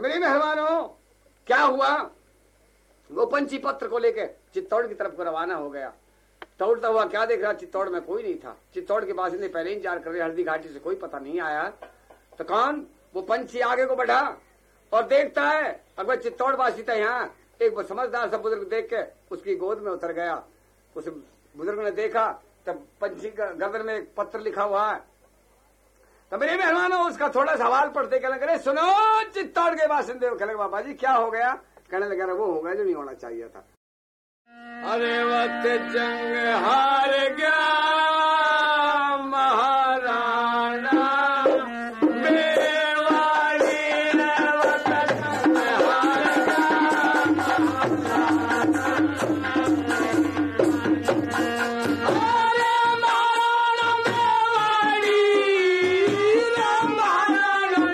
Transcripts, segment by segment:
मेरे मेहमानों, क्या हुआ? वो पंछी पत्र को लेकर चित्तौड़ की तरफ को रवाना हो गया। दौड़ता हुआ क्या देख रहा? चित्तौड़ में कोई नहीं था। चित्तौड़ के बासिंदे पहले ही इंतजार कर रहे, हल्दी घाटी से कोई पता नहीं आया। तो कौन? वो पंछी आगे को बढ़ा और देखता है अगर चित्तौड़ वासी था यहाँ। एक समझदार सा बुजुर्ग देख के उसकी गोद में उतर गया। उस बुजुर्ग ने देखा तब पंछी का गर्दन में एक पत्र लिखा हुआ है। तो मेरे मेहमानों, उसका थोड़ा सवाल पढ़ते कहने लगे, सुनो चित्तौड़ के बासिंदे। कहने बाबा जी क्या हो गया? कहने लगा वो हो गया जो नहीं होना चाहिए था। अरे वक्त जंग हार गया महाराणा बेवाड़ी ने, वक्त जंग हार गया महाराणा। अरे महाराणा बेवाड़ी रे महाराणा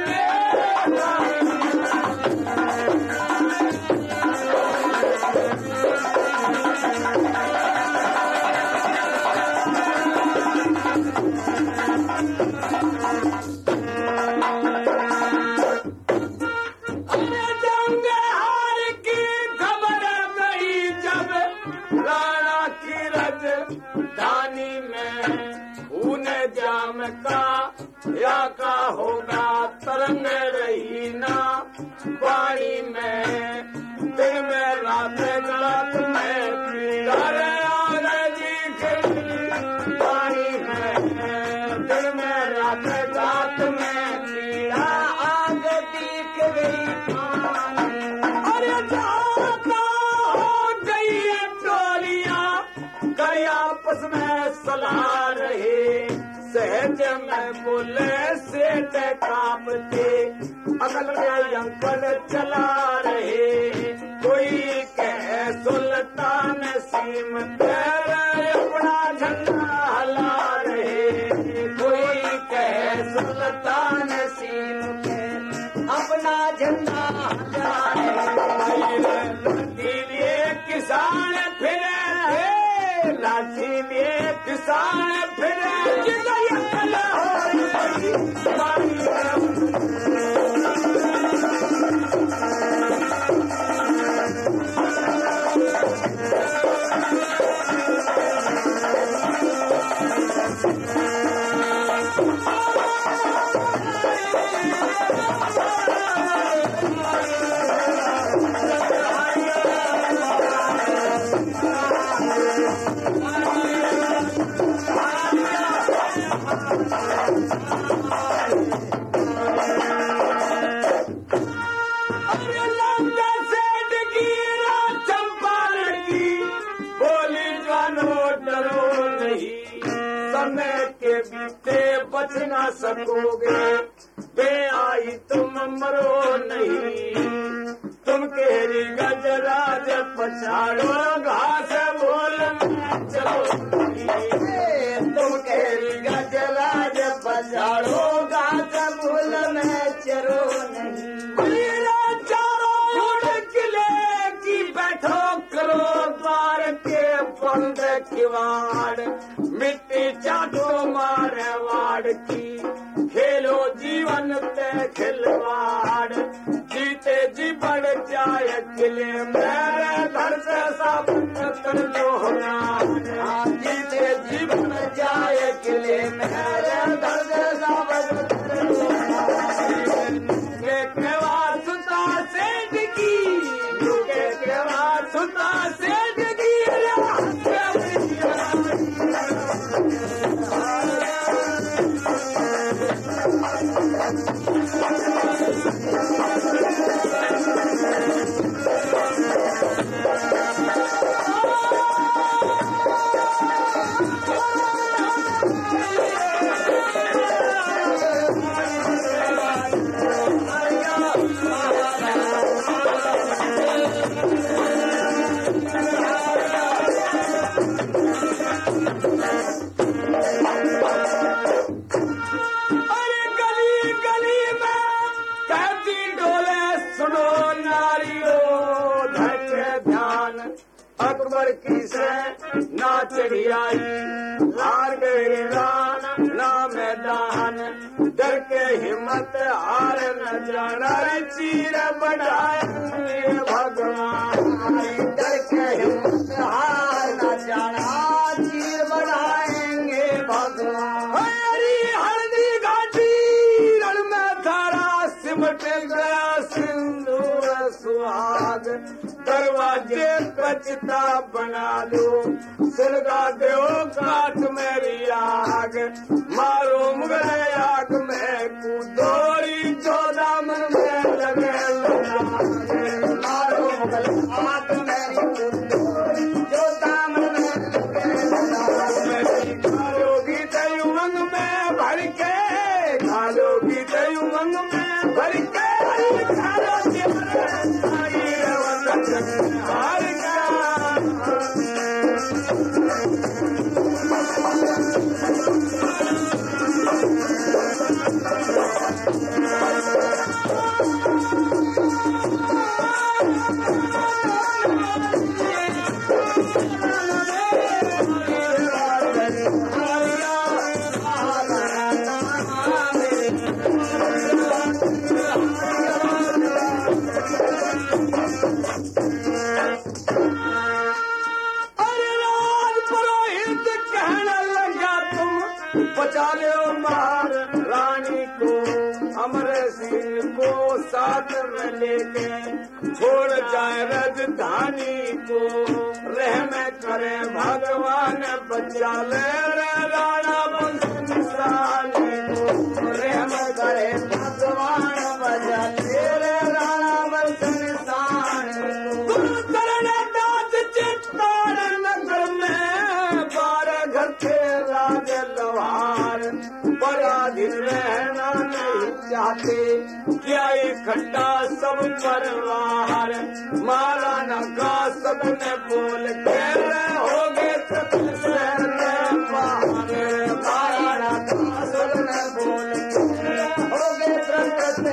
या का होगा तरंग रही ना पानी में, दिन में रात रात में तारे जी पानी में, दिन में रात रात में पीड़ा आग दिख गई। अरे जाता हो गई टोलियां कई आपस में सलाह रहे, सहज में बोले सेठ कांपते अकल में अंकल चला रहे। कोई कहे सुल्तान सीम पर अपना झंडा हला रहे, कोई कहे सुल्तान सीम पे अपना झंडा हला रहे। लाठी लिए किसान फिरे, लाठी लिए किसान फिरे, बच ना सकोगे, बे आई तुम मरो नहीं। तुम केरी गजराज पछाड़ो घास बोल चलो, तुम केरी गजराज पछाड़ो घास बोल में चरो नहीं। चारों ओर किले की बैठो करो द्वार के बंद किवाड़, मिट्टी चाटो मारे वाड़ की, खेलो जीवन पे खिलवाड़, जीते जी बढ़ जाए किले मेरे घर से सब कर दो होना। जीते जी बढ़ जाए किले मेरे घर से सब कर दो होना। के वासुता सेठ की, के वासुता सेठ की, अकबर की से ना चढ़ी आई, हार गए रान ना मैदान, डर के हिम्मत हार न जाना चीर बढ़ाएंगे भगवान डर के हिम्मत हार न जाना चीर बढ़ाएंगे भगवान हरी हल्दी घाटी रण में धारा सिमट गया सिंदूर सुहाग दरवाजे कचता बना दो सिलगा दो काट मेरी आग मारो मुगल आग में कूदोरी चौदह मन में लगे मारो मुगल आग में कूदोरी चौदह मन में खालोगी दई उमंग में भर के खालोगी दई उमंग में भर के साथ में लेके छोड़ जाए राजधानी को रहम करे भगवान बचा ले राणा बंसाली को रहम करे भगवान बचा ले राणा बंसाली को दास चित्तौड़ नगर में 12 घर के राज लवार पराधीन रहना नहीं चाहते क्या इकट्ठा सब परिवार मारा न का सबने बोल के हो गए मारा न का सबने बोल हो गए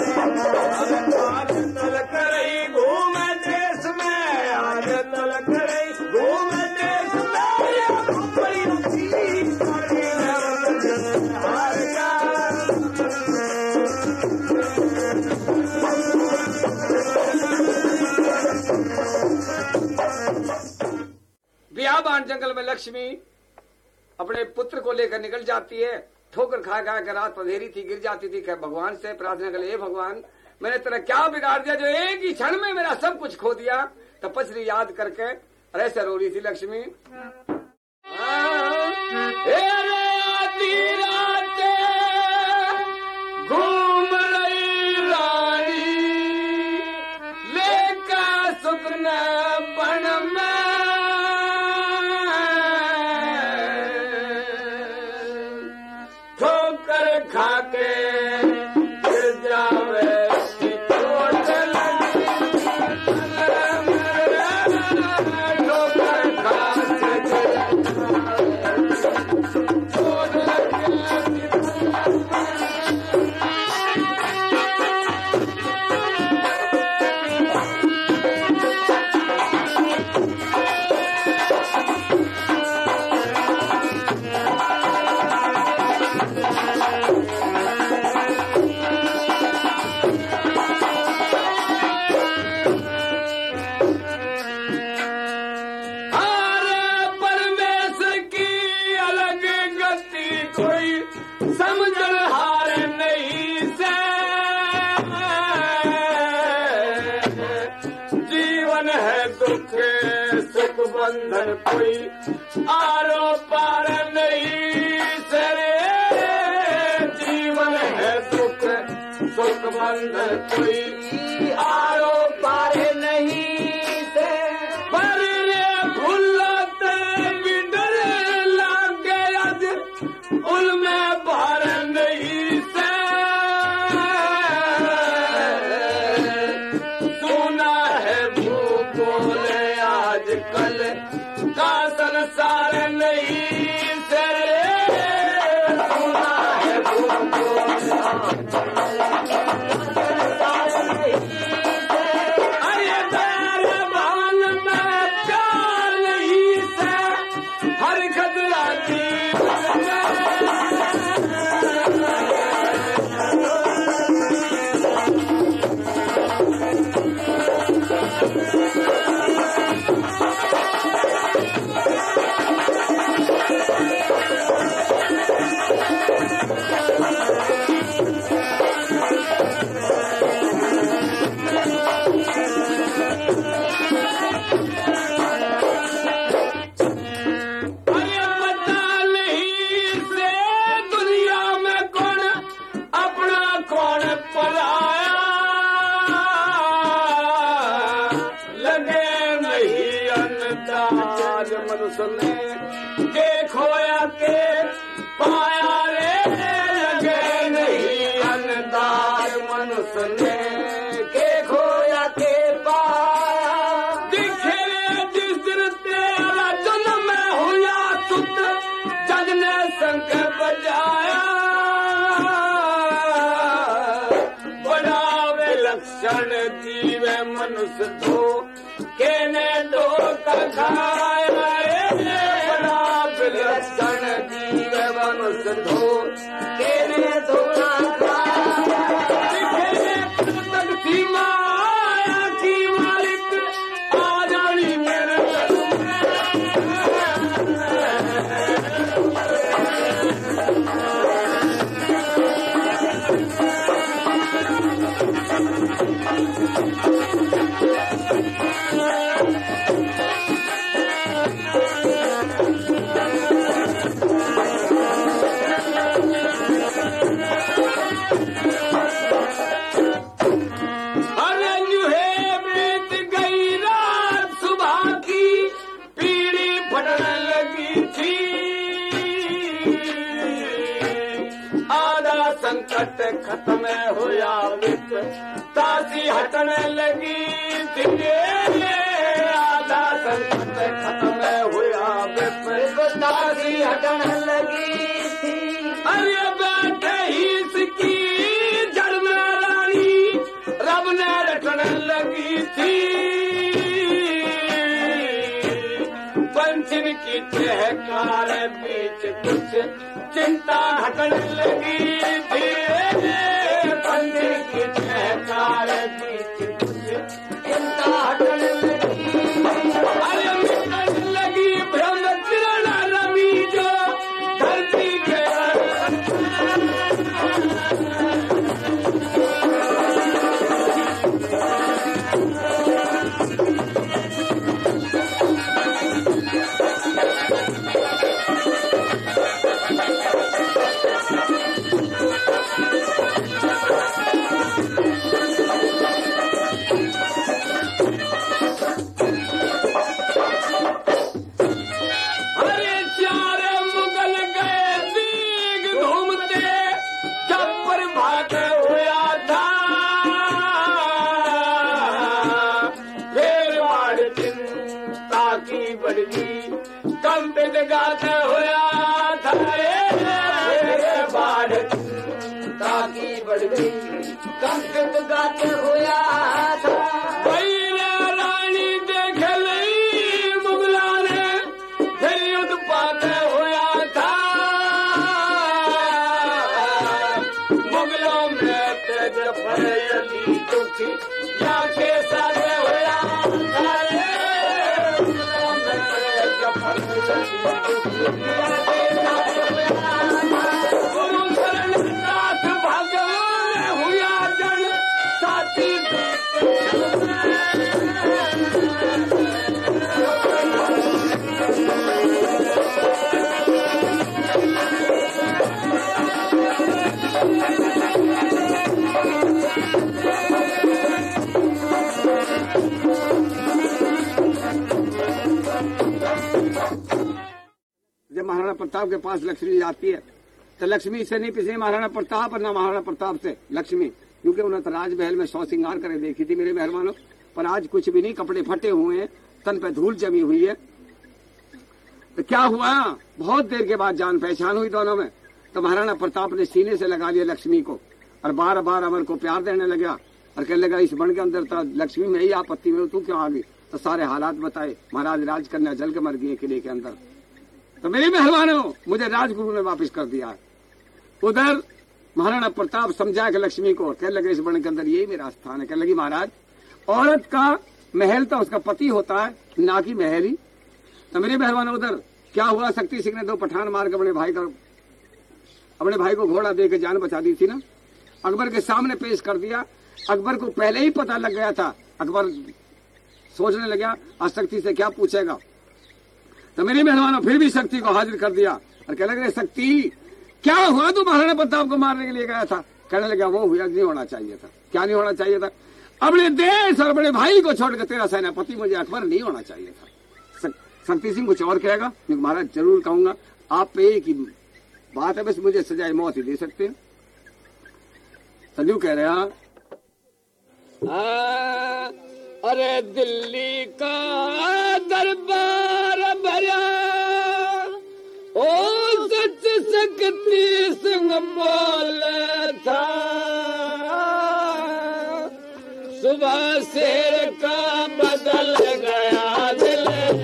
आज तल करई घूम देश में आज तल करई घूम देश बियाबान जंगल में लक्ष्मी अपने पुत्र को लेकर निकल जाती है। ठोकर खा खा कर रात अंधेरी थी, गिर जाती थी। भगवान से प्रार्थना कर ले, भगवान मैंने तेरा क्या बिगाड़ दिया जो एक ही क्षण में मेरा सब कुछ खो दिया। तपस्वी याद करके और ऐसे रो रही थी लक्ष्मी। घूम रही रानी लेकर सुपने बन में ठोकर खा के गिर जावे बंधन कोई आरो पार नहीं सरे जीवन है दुख सुख बंधन कोई आरो पार नहीं से पर रे भूलत बिडर लाग गया उनमें पार नहीं से सुना है भूगोल आजकल का संसार नहीं सरे सुना है भूगोल अरे बैरबान में प्यार नहीं से हर खतरा की मनुष्य ने के खोया के पाया रे लगे नहीं अन्नदार मनुष्य ने के खोया के पाया दिखे जिस दिन तेरा जन्म हुआ सुत जग ने शंख बजाया बड़ा विलक्षण जीव मनुष्य तो केने दो खाया बड़ा विलक्षण जीव मनुष्य धो केने दो माया की मालिक आ जानी मेरे संकट खत्म होया विप तासी हटने लगी थी आधा संकट खत्म होया विप तासी हटने लगी थी अरे बैठे ही इसकी जड़ में रानी रब ने रटने लगी थी पंचम की ठहकार बीच कुछ चिंता हटने लगी थी पंचम की ठहकार बीच कुछ चिंता हटने लगी अरे मिटने लगी ब्रह्म किरण रवि जो धरती के कंपित गाते होया था बाढ़ ताकि बढ़ गई कंपित गाते होया था रानी देख लई मुगला ने फिर युद्ध पाते होया था मुगलों में तेज फरयली दुखी या के साथ होया था गुरु शरणदास भगवान हुआ जन साथी जब महाराणा प्रताप के पास लक्ष्मी आती है तो लक्ष्मी से नहीं पिछले महाराणा प्रताप और न महाराणा प्रताप से लक्ष्मी, क्योंकि उन्होंने तो राजमहल में 100 श्रृंगार करे देखी थी मेरे मेहरबानों, पर आज कुछ भी नहीं, कपड़े फटे हुए हैं, तन पे धूल जमी हुई है। तो क्या हुआ, बहुत देर के बाद जान पहचान हुई दोनों में, तो महाराणा प्रताप ने सीने से लगा लिया लक्ष्मी को और बार बार अमर को प्यार देने लगा और कहने लगा इस बन के अंदर था लक्ष्मी में ही आपत्ति में, तू क्यों आ गई? तो सारे हालात बताए, महाराज राजकन्या जल के मर गई किले के अंदर। तो मेरे मेहरबानों, मुझे राजगुरु ने वापस कर दिया। उधर महाराणा प्रताप समझा कि लक्ष्मी को, कहने लगे इस बन के अंदर यही मेरा स्थान है। कहने लगी महाराज औरत का महल तो उसका पति होता है, ना कि महल ही। तो मेरे मेहरबानों, उधर क्या हुआ, शक्ति सिंह ने 2 पठान मार के अपने भाई को घोड़ा दे के जान बचा दी थी ना, अकबर के सामने पेश कर दिया। अकबर को पहले ही पता लग गया था, अकबर सोचने लगा आज शक्ति से क्या पूछेगा। तो मेरे मेहरबानों फिर भी शक्ति को हाजिर कर दिया और कहने लगे शक्ति क्या हुआ, तू महाराणा प्रताप को मारने के लिए गया था? कहने लगा वो हुआ नहीं होना चाहिए था। क्या नहीं होना चाहिए था? अपने देश और अपने भाई को छोड़कर तेरा सेनापति मुझे अकबर नहीं होना चाहिए था। शक्ति सिंह कुछ और कहेगा? मैं महाराज जरूर कहूंगा, आप पे एक ही बात है, बस मुझे सजाए मौत ही दे सकते हैं। संजू कह रहे हैं, अरे दिल्ली का दरबार भरा, ओ सच शक्ति सिंह बोले था, सुबह शेर का बदल गया दिल।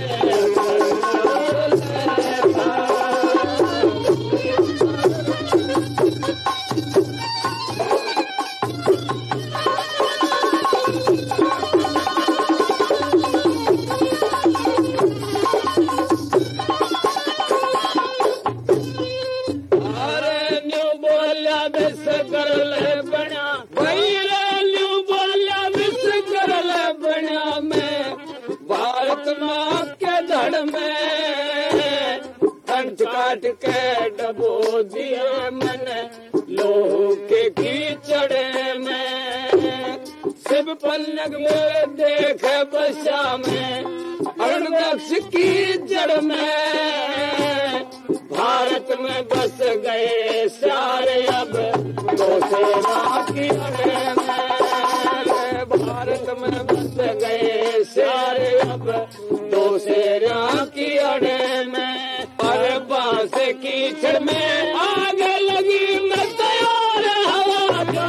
काट के डबो दिए मैंने लोह के कीचड़े में, सिर्फ पन्नग में देखे बसा में, अरुण वृक्ष की जड़ में, भारत में बस गए सारे अब दोसेरा की अड़े में, भारत में बस गए सारे अब दोसेरा की अड़े में। और बांस कीचड़ में आग लगी मैं तैयार हवा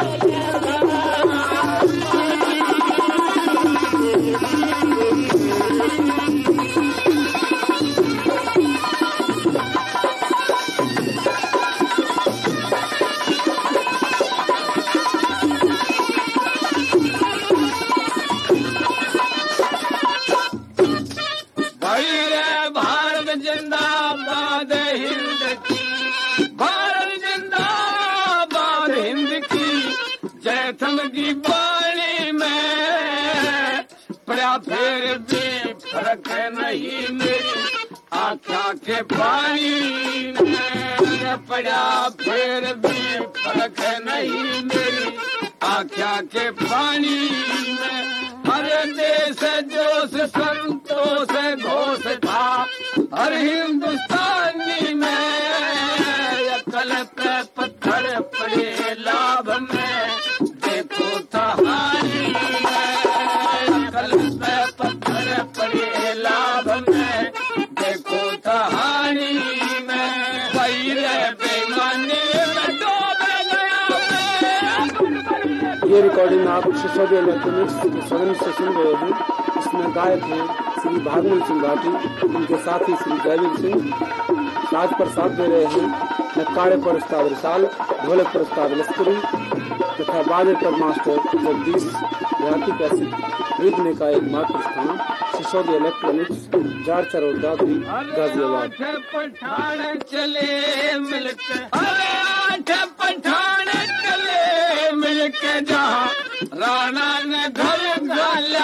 की बाणी में पड़ा, फिर भी फर्क नहीं मेरी आँखा के पानी में पड़ा, फिर भी फर्क नहीं मेरी आँखा के पानी में। हर देश जोश संतोष घोष था हर हिंदुस्तानी में, अकल पे पत्थर पड़े लाभ में देखो कहानी में, अकल पे पत्थर पड़े लाभ में देखो कहानी में, पैरे बेईमानी में डूब गया। ये रिकॉर्डिंग आप सिसोदिया इलेक्ट्रॉनिक्स के स्वयं से सुन रहे हैं। इसमें गायक हैं श्री भागमल सिंह भाटी, उनके साथी श्री जयवीर सिंह, साज पर साथ दे रहे हैं नक्काड़े पर उस्ताद रिसाल, ढोलक पर उस्ताद लश्करी तथा बाजे पर मास्टर जगदीश देहाती। कैसे खरीदने का एक मात्र स्थान सिसोदिया इलेक्ट्रॉनिक्स, जार चरोदा भी गाजियाबाद। पठान चले मिलकर, अरे आठ पठान चले मिलकर, जहाँ राणा ने घर गाला,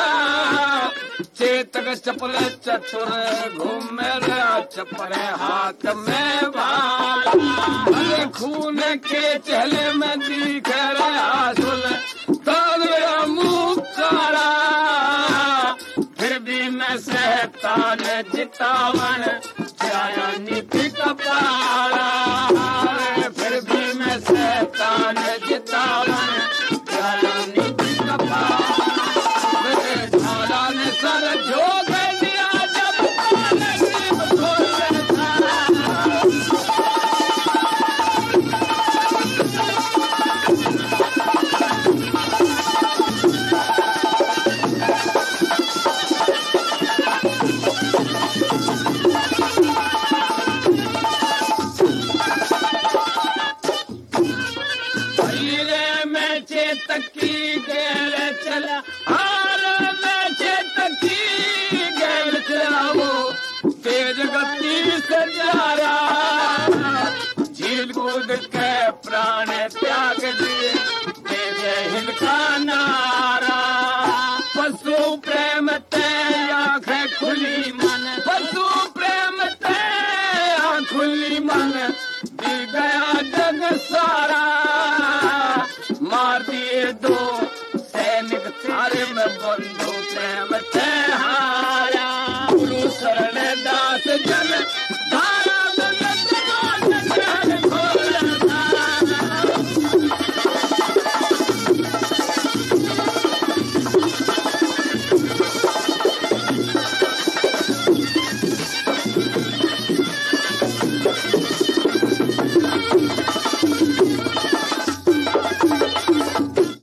चेतक चपल चतुर घूमे चपरे हाथ में भाला, अरे खून के चहले में दिख रहा सुल तब मेरा मुँह काला, फिर भी मैं सहता न जितावन जाया नीति का पाला।